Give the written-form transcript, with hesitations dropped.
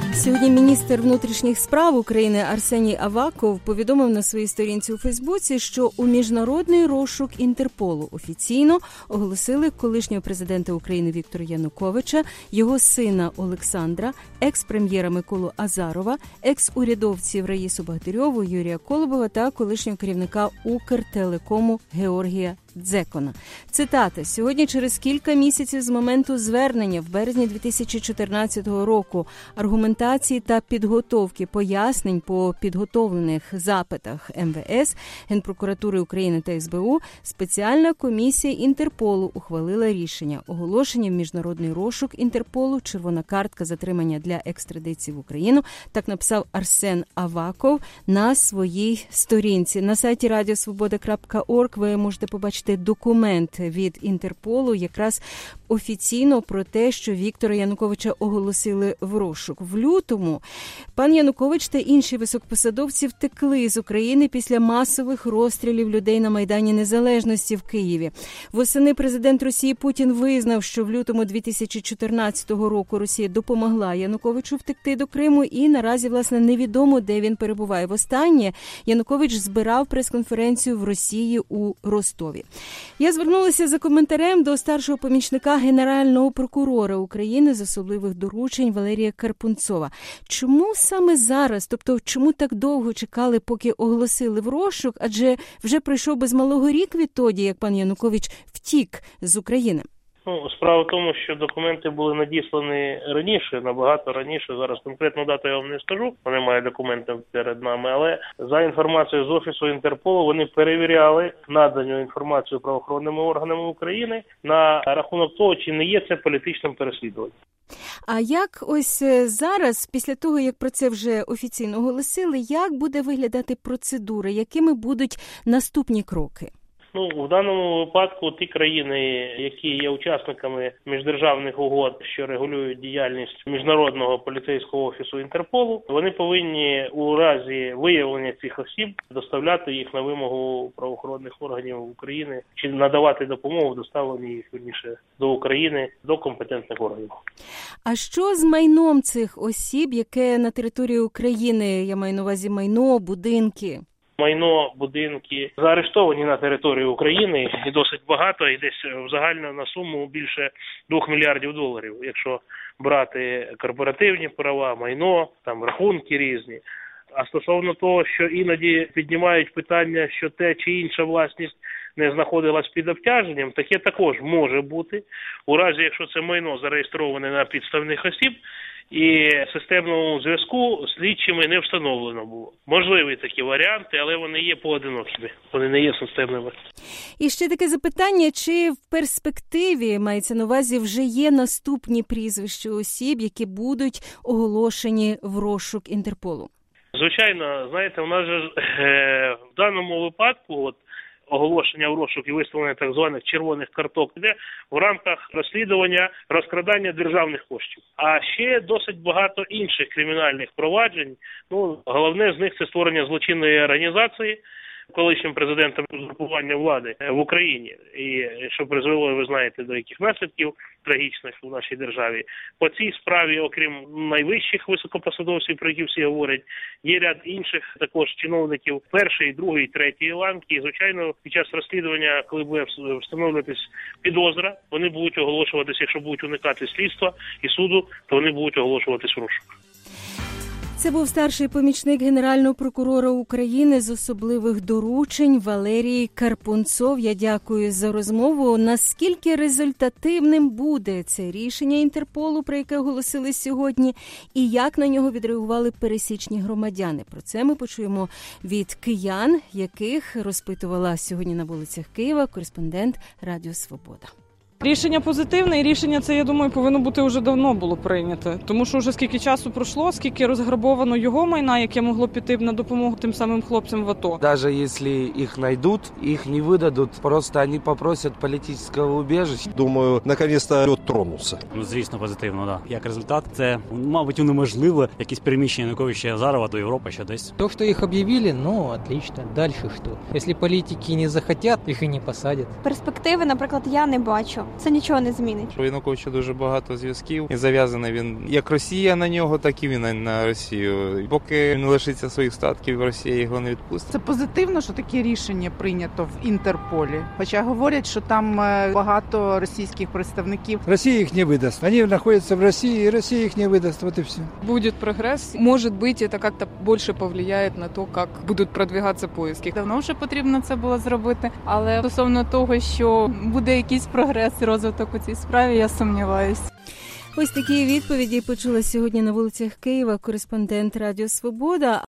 Сьогодні міністр внутрішніх справ України Арсеній Аваков повідомив на своїй сторінці у Фейсбуці, що у міжнародний розшук Інтерполу офіційно оголосили колишнього президента України Віктора Януковича, його сина Олександра, екс-прем'єра Миколу Азарова, екс-урядовців Раїсу Богатирьову, Юрія Колобова та колишнього керівника Укртелекому Георгія Дзекона. Цитата. «Сьогодні, через кілька місяців з моменту звернення в березні 2014 року, аргументації та підготовки пояснень по підготовлених запитах МВС, Генпрокуратури України та СБУ, спеціальна комісія Інтерполу ухвалила рішення. Оголошення в міжнародний розшук Інтерполу, червона картка затримання для екстрадиції в Україну», так написав Арсен Аваков на своїй сторінці. На сайті radiosvoboda.org ви можете побачити документ від Інтерполу якраз офіційно про те, що Віктора Януковича оголосили в розшук. В лютому пан Янукович та інші високопосадовці втекли з України після масових розстрілів людей на Майдані Незалежності в Києві. Восени президент Росії Путін визнав, що в лютому 2014 року Росія допомогла Януковичу втекти до Криму і наразі, власне, невідомо, де він перебуває. Востаннє Янукович збирав прес-конференцію в Росії у Ростові. Я звернулася за коментарем до старшого помічника Генерального прокурора України з особливих доручень Валерія Карпунцова. Чому саме зараз, тобто чому так довго чекали, поки оголосили в розшук, адже вже пройшов без малого рік відтоді, як пан Янукович втік з України? Справа в тому, що документи були надіслані раніше, набагато раніше. Зараз конкретну дату я вам не скажу, немає документів перед нами, але за інформацією з Офісу Інтерполу вони перевіряли надану інформацію правоохоронними органами України на рахунок того, чи не є це політичним переслідуванням. А як ось зараз, після того, як про це вже офіційно оголосили, як буде виглядати процедура, якими будуть наступні кроки? В даному випадку ті країни, які є учасниками міждержавних угод, що регулюють діяльність Міжнародного поліцейського офісу Інтерполу, вони повинні у разі виявлення цих осіб доставляти їх на вимогу правоохоронних органів України чи надавати допомогу в доставленні їх, вірніше, до України, до компетентних органів. А що з майном цих осіб, яке на території України, я маю на увазі майно, будинки? Майно, будинки заарештовані на території України і досить багато, і десь загально на суму більше $2 мільярдів, якщо брати корпоративні права, майно, там рахунки різні. А стосовно того, що іноді піднімають питання, що те чи інша власність не знаходилась під обтяженням, таке також може бути. У разі, якщо це майно зареєстроване на підставних осіб, і системного зв'язку слідчими не встановлено було. Можливі такі варіанти, але вони є поодинокими, вони не є системними. І ще таке запитання, чи в перспективі, мається на увазі, вже є наступні прізвища осіб, які будуть оголошені в розшук Інтерполу? Звичайно, знаєте, у нас же в даному випадку оголошення в розшук і виставлення так званих червоних карток йде в рамках розслідування розкрадання державних коштів. А ще досить багато інших кримінальних проваджень. Головне з них – це створення злочинної організації колишнім президентом узурпування влади в Україні. І що призвело, ви знаєте, до яких наслідків трагічних у нашій державі. По цій справі, окрім найвищих високопосадовців, про які всі говорять, є ряд інших також чиновників першої, другої, третьої ланки. І, звичайно, під час розслідування, коли буде встановлюватись підозра, вони будуть оголошуватись, якщо будуть уникати слідства і суду, то вони будуть оголошуватись в розшук. Це був старший помічник Генерального прокурора України з особливих доручень Валерій Карпунцов. Я дякую за розмову. Наскільки результативним буде це рішення Інтерполу, про яке оголосили сьогодні, і як на нього відреагували пересічні громадяни? Про це ми почуємо від киян, яких розпитувала сьогодні на вулицях Києва кореспондент Радіо Свобода. Рішення позитивне, і рішення це, я думаю, повинно бути вже давно було прийнято. Тому що вже скільки часу пройшло, скільки розграбовано його майна, яке могло піти на допомогу тим самим хлопцям в АТО. Навіть якщо їх знайдуть, їх не видадуть, просто вони попросять політичного убіжища. Думаю, наконець-то лід тронувся. Звісно, позитивно, так. Як результат, це, мабуть, унеможливо якісь переміщення Януковича і Азарова до Європи ще десь. То, що їх об'явили, отлично. Дальше що? Якщо політики не захотять, їх і не посадять. Перспективи, наприклад, я не бачу. це нічого не змінить. У Януковича дуже багато зв'язків, і зав'язаний він як Росія на нього, так і він на Росію. Поки він не лишиться своїх статків, Росія його не відпустить. Це позитивно, що таке рішення прийнято в Інтерполі. Хоча говорять, що там багато російських представників. Росія їх не видасть. Вони знаходяться в Росії, і Росія їх не видасть. Вот і все. Будет прогресс. Может быть, это как-то больше повлияет на то, как будуть продвигатися поиски. Давно вже потрібно це було зробити, але стосовно того, що буде якийсь прогрес і розвиток у цій справі, я сумніваюся. Ось такі відповіді почула сьогодні на вулицях Києва кореспондент Радіо Свобода.